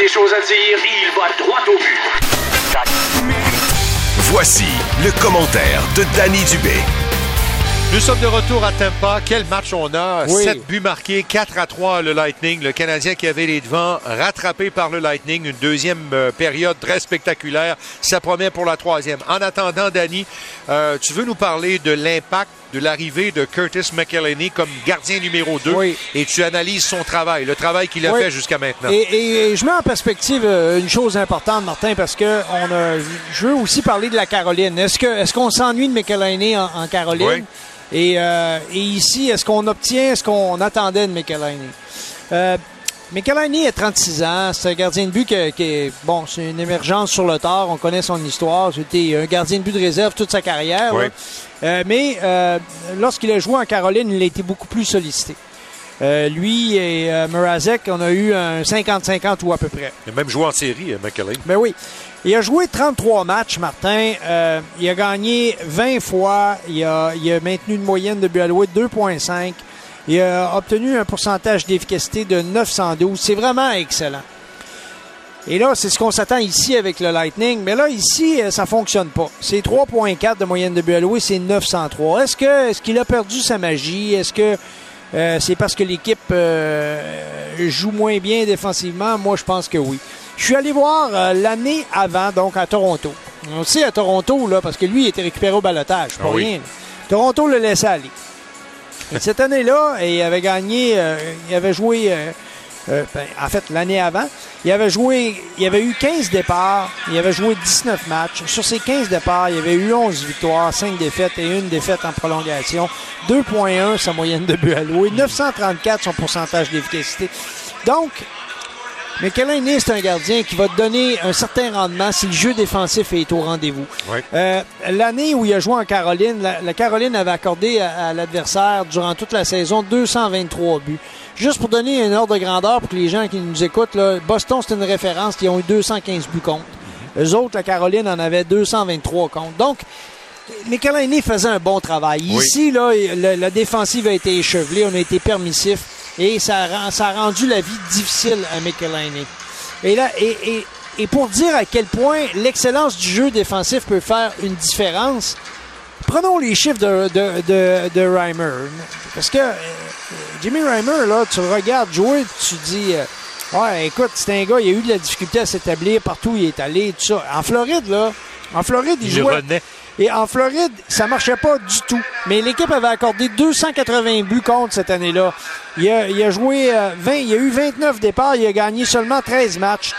des choses à dire, il va droit au but. Voici le commentaire de Danny Dubé. Nous sommes de retour à Tampa. Quel match on a? Oui. 7 buts marqués, 4-3 le Lightning. Le Canadien qui avait les devants, rattrapé par le Lightning. Une deuxième période très spectaculaire. Ça promet pour la troisième. En attendant, Danny, tu veux nous parler de l'impact de l'arrivée de Curtis McElhinney comme gardien numéro 2. Oui. Et tu analyses son travail, le travail qu'il a fait jusqu'à maintenant. Et je mets en perspective une chose importante, Martin, parce que je veux aussi parler de la Caroline. Est-ce qu'on s'ennuie de McElhinney en Caroline? Oui. Et ici, est-ce qu'on obtient ce qu'on attendait de McElhinney? McElhinney a 36 ans. C'est un gardien de but qui est... Bon, c'est une émergence sur le tard. On connaît son histoire. C'était un gardien de but de réserve toute sa carrière. Oui. Mais lorsqu'il a joué en Caroline, il a été beaucoup plus sollicité. Lui et Mrazek, on a eu un 50-50 ou à peu près. Il a même joué en série, McElhinney. Ben oui. Il a joué 33 matchs, Martin. Il a gagné 20 fois. Il a maintenu une moyenne de buts alloués de 2,5. Il a obtenu un pourcentage d'efficacité de 912. C'est vraiment excellent. Et là, c'est ce qu'on s'attend ici avec le Lightning. Mais là, ici, ça fonctionne pas. C'est 3,4 de moyenne de buts alloués, c'est 903. Est-ce qu'il a perdu sa magie? Est-ce que c'est parce que l'équipe joue moins bien défensivement? Moi, je pense que oui. Je suis allé voir l'année avant, donc à Toronto. On sait à Toronto, là, parce que lui, il était récupéré au balotage. Pas rien. Toronto le laissait aller. Et cette année-là, il avait gagné, il avait joué, en fait, l'année avant, il avait eu 15 départs, il avait joué 19 matchs. Sur ces 15 départs, il avait eu 11 victoires, 5 défaites et une défaite en prolongation. 2,1 sa moyenne de buts alloués, 934 son pourcentage d'efficacité. Donc, McElhinney, c'est un gardien qui va te donner un certain rendement si le jeu défensif est au rendez-vous. Oui. L'année où il a joué en Caroline, la Caroline avait accordé à l'adversaire durant toute la saison 223 buts. Juste pour donner un ordre de grandeur pour que les gens qui nous écoutent, là, Boston, c'est une référence, ils ont eu 215 buts contre. Eux autres, la Caroline en avait 223 contre. Donc, McElhinney faisait un bon travail. Oui. Ici, là, la défensive a été échevelée, on a été permissif. Et ça a rendu la vie difficile à McElhinney. Et là, et pour dire à quel point l'excellence du jeu défensif peut faire une différence, prenons les chiffres de Reimer. Parce que Jimmy Reimer, là, tu le regardes jouer, tu dis, ouais, écoute, c'est un gars, il a eu de la difficulté à s'établir partout où il est allé, tout ça. En Floride, il jouait. Renaît. Et en Floride, ça marchait pas du tout. Mais l'équipe avait accordé 280 buts contre cette année-là. Il a joué 20, il a eu 29 départs, il a gagné seulement 13 matchs,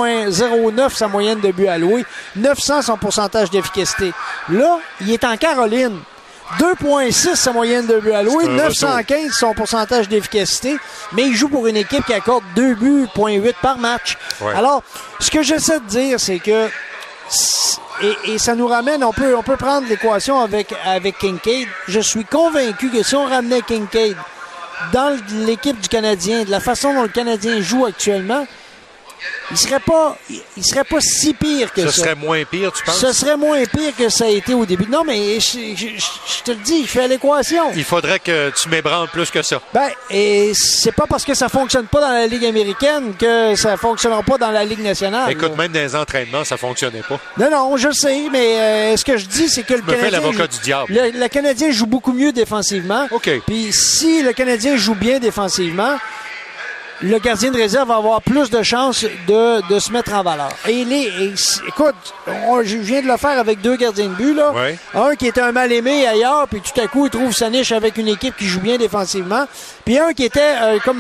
3,09 sa moyenne de buts alloués, 900 son pourcentage d'efficacité. Là, il est en Caroline. 2,6 sa moyenne de buts alloués, 915 son pourcentage d'efficacité, mais il joue pour une équipe qui accorde 2 buts, 0,8 par match. Ouais. Alors, ce que j'essaie de dire, c'est que et ça nous ramène, on peut prendre l'équation avec Kincaid. Je suis convaincu que si on ramenait Kincaid dans l'équipe du Canadien, de la façon dont le Canadien joue actuellement, il serait pas si pire que ça. Ce serait moins pire, tu penses? Ce serait moins pire que ça a été au début. Non, mais je te le dis, je fais l'équation. Il faudrait que tu m'ébranles plus que ça. Ben, et c'est pas parce que ça fonctionne pas dans la Ligue américaine que ça fonctionnera pas dans la Ligue nationale. Écoute, même dans les entraînements, ça fonctionnait pas. Non, je sais, mais ce que je dis, c'est que le Canadien... fais l'avocat du diable. Le Canadien joue beaucoup mieux défensivement. OK. Puis si le Canadien joue bien défensivement, le gardien de réserve va avoir plus de chances de se mettre en valeur. Écoute, je viens de le faire avec 2 gardiens de but, là. Ouais. Un qui était un mal-aimé ailleurs, puis tout à coup, il trouve sa niche avec une équipe qui joue bien défensivement. Puis un qui était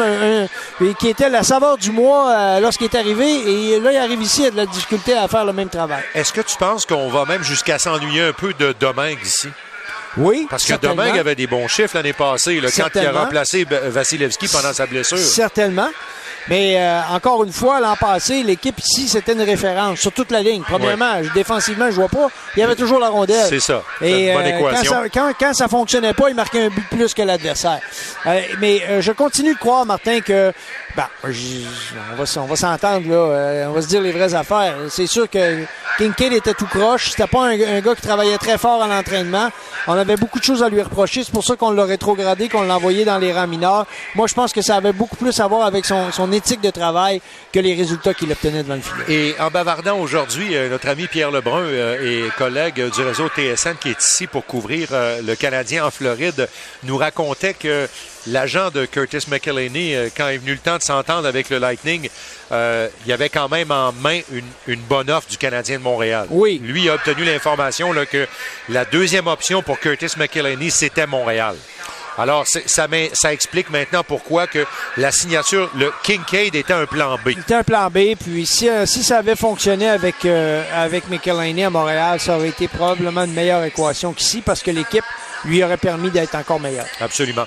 qui était la saveur du mois lorsqu'il est arrivé. Et là, il arrive ici, il a de la difficulté à faire le même travail. Est-ce que tu penses qu'on va même jusqu'à s'ennuyer un peu de Domingue ici? Oui, parce que Domingue avait des bons chiffres l'année passée, là, quand il a remplacé Vasilevski pendant sa blessure. Certainement. Mais encore une fois, l'an passé, l'équipe ici, c'était une référence sur toute la ligne. Premièrement, défensivement, je vois pas. Il y avait toujours la rondelle. C'est ça. Et une bonne équation. Quand ça fonctionnait pas, il marquait un but plus que l'adversaire. Mais je continue de croire, Martin, que on va s'entendre, là. On va se dire les vraies affaires. C'est sûr que Kincaid était tout croche. C'était pas un gars qui travaillait très fort à l'entraînement. On avait beaucoup de choses à lui reprocher. C'est pour ça qu'on l'a rétrogradé, qu'on l'a envoyé dans les rangs mineurs. Moi, je pense que ça avait beaucoup plus à voir avec son éthique de travail que les résultats qu'il obtenait devant le filet. Et en bavardant aujourd'hui, notre ami Pierre Lebrun et collègue du réseau TSN qui est ici pour couvrir le Canadien en Floride, nous racontait que l'agent de Curtis McElhinney, quand est venu le temps de s'entendre avec le Lightning, il y avait quand même en main une bonne offre du Canadien de Montréal. Oui. Lui a obtenu l'information là, que la deuxième option pour Curtis McElhinney, c'était Montréal. Alors, ça explique maintenant pourquoi que la signature, le Kincaid était un plan B. C'était un plan B, puis si ça avait fonctionné avec McElhinney à Montréal, ça aurait été probablement une meilleure équation qu'ici, parce que l'équipe lui aurait permis d'être encore meilleure. Absolument.